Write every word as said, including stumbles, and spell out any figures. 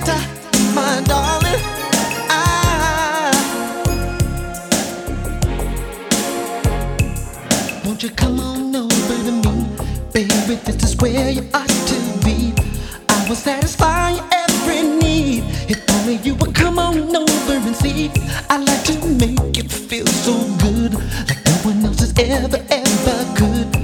my darling. I won't you come on over to me, baby? This is where you ought to be. I will satisfy your every need. If only you would come on over and see. I like to make you feel so good, like no one else has ever, ever could.